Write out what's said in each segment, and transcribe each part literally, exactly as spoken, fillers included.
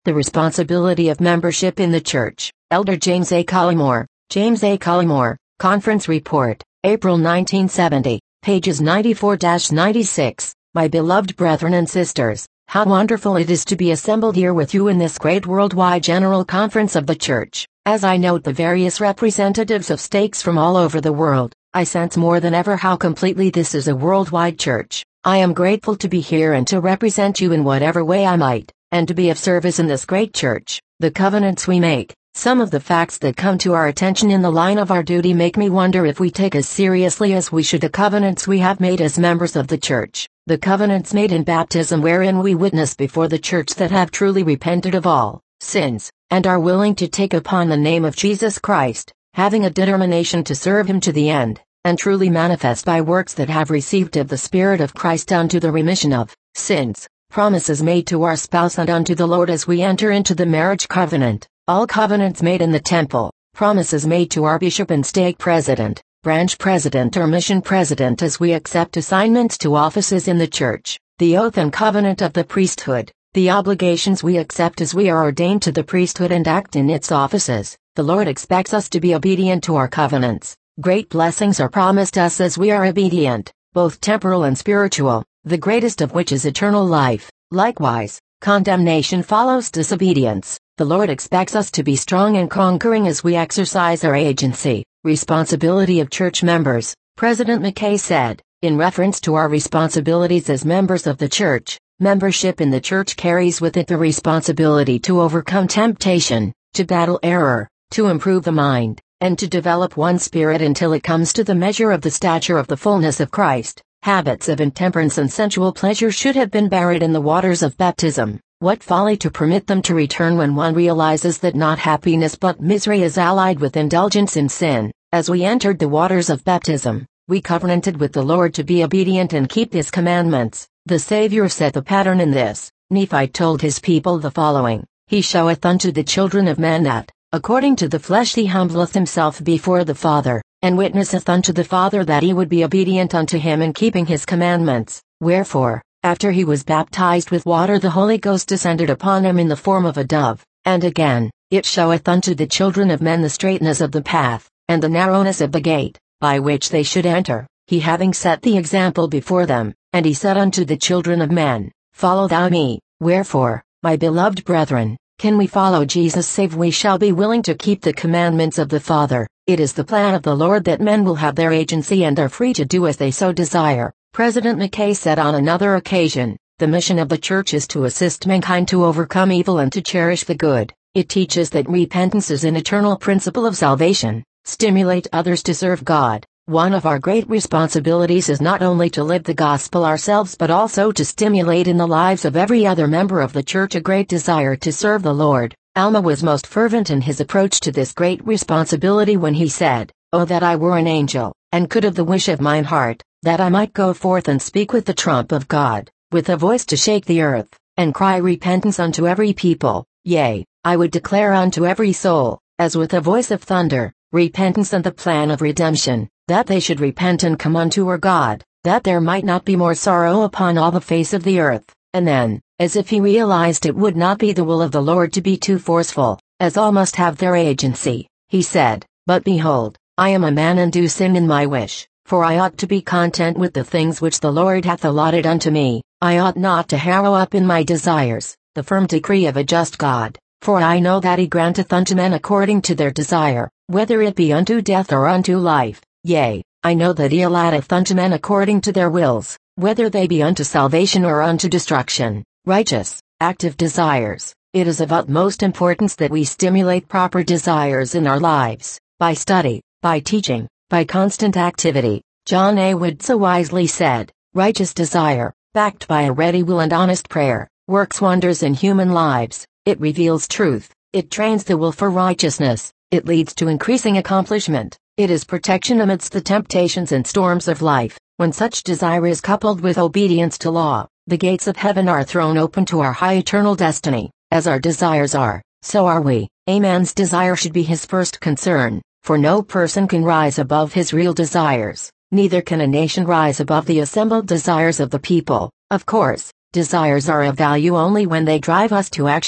The responsibility of membership in the church. Elder James A. Collymore. James A. Collymore, Conference Report, April nineteen seventy, pages ninety-four to ninety-six. My beloved brethren and sisters, how wonderful it is to be assembled here with you in this great worldwide general conference of the church. As I note the various representatives of stakes from all over the world, I sense more than ever how completely this is a worldwide church. I am grateful to be here and to represent you in whatever way I might, and to be of service in this great church. The covenants we make, some of the facts that come to our attention in the line of our duty make me wonder if we take as seriously as we should the covenants we have made as members of the church. The covenants made in baptism wherein we witness before the church that have truly repented of all sins, and are willing to take upon the name of Jesus Christ, having a determination to serve him to the end, and truly manifest by works that have received of the Spirit of Christ unto the remission of sins. Promises made to our spouse and unto the Lord as we enter into the marriage covenant, all covenants made in the temple, promises made to our bishop and stake president, branch president or mission president as we accept assignments to offices in the church, the oath and covenant of the priesthood, the obligations we accept as we are ordained to the priesthood and act in its offices. The Lord expects us to be obedient to our covenants. Great blessings are promised us as we are obedient, both temporal and spiritual, the greatest of which is eternal life. Likewise, condemnation follows disobedience. The Lord expects us to be strong and conquering as we exercise our agency, responsibility of church members. President McKay said, in reference to our responsibilities as members of the church, membership in the church carries with it the responsibility to overcome temptation, to battle error, to improve the mind, and to develop one's spirit until it comes to the measure of the stature of the fullness of Christ. Habits of intemperance and sensual pleasure should have been buried in the waters of baptism. What folly to permit them to return when one realizes that not happiness but misery is allied with indulgence in sin. As we entered the waters of baptism, we covenanted with the Lord to be obedient and keep his commandments. The Savior set the pattern in this. Nephi told his people the following: He showeth unto the children of men that, according to the flesh he humbleth himself before the Father, and witnesseth unto the Father that he would be obedient unto him in keeping his commandments. Wherefore, after he was baptized with water the Holy Ghost descended upon him in the form of a dove. And again, it showeth unto the children of men the straightness of the path, and the narrowness of the gate, by which they should enter, he having set the example before them. And he said unto the children of men, Follow thou me. Wherefore, my beloved brethren, can we follow Jesus save we shall be willing to keep the commandments of the Father? It is the plan of the Lord that men will have their agency and are free to do as they so desire. President McKay said on another occasion, the mission of the church is to assist mankind to overcome evil and to cherish the good. It teaches that repentance is an eternal principle of salvation. Stimulate others to serve God. One of our great responsibilities is not only to live the gospel ourselves but also to stimulate in the lives of every other member of the church a great desire to serve the Lord. Alma was most fervent in his approach to this great responsibility when he said, Oh that I were an angel, and could have the wish of mine heart, that I might go forth and speak with the trump of God, with a voice to shake the earth, and cry repentance unto every people. Yea, I would declare unto every soul, as with a voice of thunder, repentance and the plan of redemption, that they should repent and come unto our God, that there might not be more sorrow upon all the face of the earth. And then, as if he realized it would not be the will of the Lord to be too forceful, as all must have their agency, he said, But behold, I am a man and do sin in my wish, for I ought to be content with the things which the Lord hath allotted unto me. I ought not to harrow up in my desires, the firm decree of a just God, for I know that he granteth unto men according to their desire, whether it be unto death or unto life. Yea, I know that he allotteth unto men according to their wills, whether they be unto salvation or unto destruction. Righteous, active desires. It is of utmost importance that we stimulate proper desires in our lives, by study, by teaching, by constant activity. John A. Wood so wisely said, Righteous desire, backed by a ready will and honest prayer, works wonders in human lives. It reveals truth, it trains the will for righteousness, it leads to increasing accomplishment. It is protection amidst the temptations and storms of life. When such desire is coupled with obedience to law, the gates of heaven are thrown open to our high eternal destiny. As our desires are, so are we. A man's desire should be his first concern, for no person can rise above his real desires, neither can a nation rise above the assembled desires of the people. Of course, desires are of value only when they drive us to action.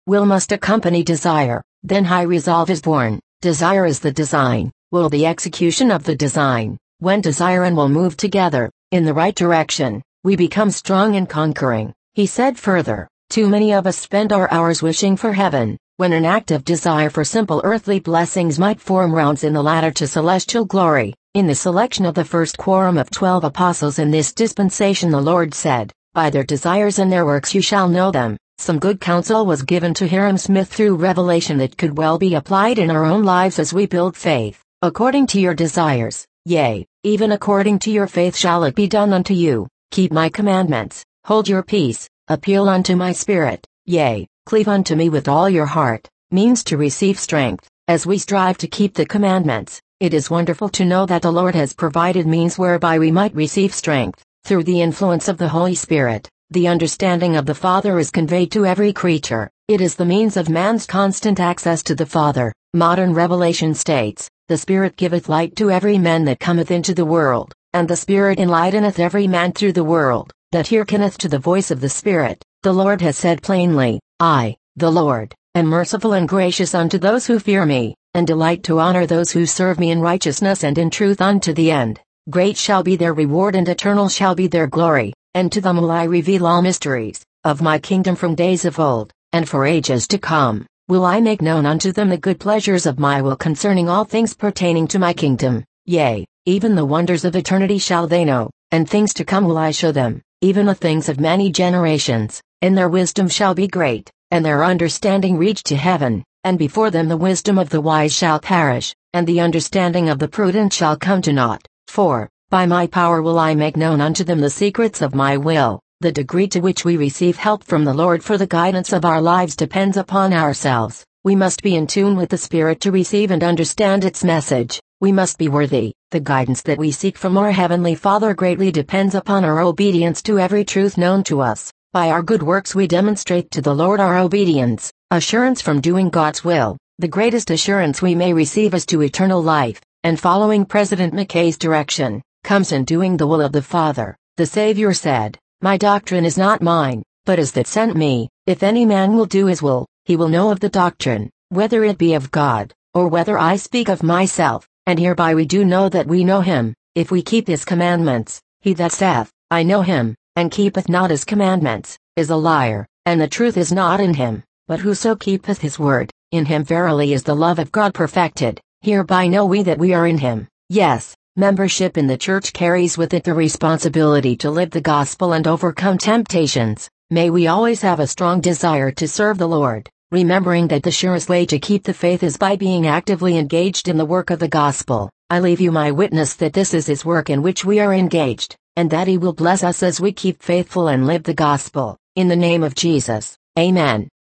Will must accompany desire, then high resolve is born. Desire is the design, will the execution of the design. When desire and will move together, in the right direction, we become strong and conquering. He said further, too many of us spend our hours wishing for heaven, when an active desire for simple earthly blessings might form rounds in the ladder to celestial glory. In the selection of the first quorum of twelve apostles in this dispensation, the Lord said, by their desires and their works you shall know them. Some good counsel was given to Hiram Smith through revelation that could well be applied in our own lives as we build faith. According to your desires, yea, even according to your faith shall it be done unto you. Keep my commandments, hold your peace, appeal unto my spirit, yea, cleave unto me with all your heart, means to receive strength. As we strive to keep the commandments, it is wonderful to know that the Lord has provided means whereby we might receive strength. Through the influence of the Holy Spirit, the understanding of the Father is conveyed to every creature. It is the means of man's constant access to the Father. Modern revelation states, the Spirit giveth light to every man that cometh into the world, and the Spirit enlighteneth every man through the world, that hearkeneth to the voice of the Spirit. The Lord has said plainly, I, the Lord, am merciful and gracious unto those who fear me, and delight to honor those who serve me in righteousness and in truth unto the end. Great shall be their reward and eternal shall be their glory, and to them will I reveal all mysteries of my kingdom from days of old, and for ages to come, will I make known unto them the good pleasures of my will concerning all things pertaining to my kingdom. Yea, even the wonders of eternity shall they know, and things to come will I show them, even the things of many generations, and their wisdom shall be great, and their understanding reach to heaven, and before them the wisdom of the wise shall perish, and the understanding of the prudent shall come to naught. For, by my power will I make known unto them the secrets of my will. The degree to which we receive help from the Lord for the guidance of our lives depends upon ourselves. We must be in tune with the Spirit to receive and understand its message. We must be worthy. The guidance that we seek from our Heavenly Father greatly depends upon our obedience to every truth known to us. By our good works we demonstrate to the Lord our obedience, assurance from doing God's will. The greatest assurance we may receive is to eternal life, and following President McKay's direction, comes in doing the will of the Father. The Savior said, my doctrine is not mine, but is that sent me. If any man will do his will, he will know of the doctrine, whether it be of God, or whether I speak of myself. And hereby we do know that we know him, if we keep his commandments. He that saith, I know him, and keepeth not his commandments, is a liar, and the truth is not in him. But whoso keepeth his word, in him verily is the love of God perfected. Hereby know we that we are in him. Yes, membership in the church carries with it the responsibility to live the gospel and overcome temptations. May we always have a strong desire to serve the Lord, remembering that the surest way to keep the faith is by being actively engaged in the work of the gospel. I leave you my witness that this is his work in which we are engaged, and that he will bless us as we keep faithful and live the gospel. In the name of Jesus, amen.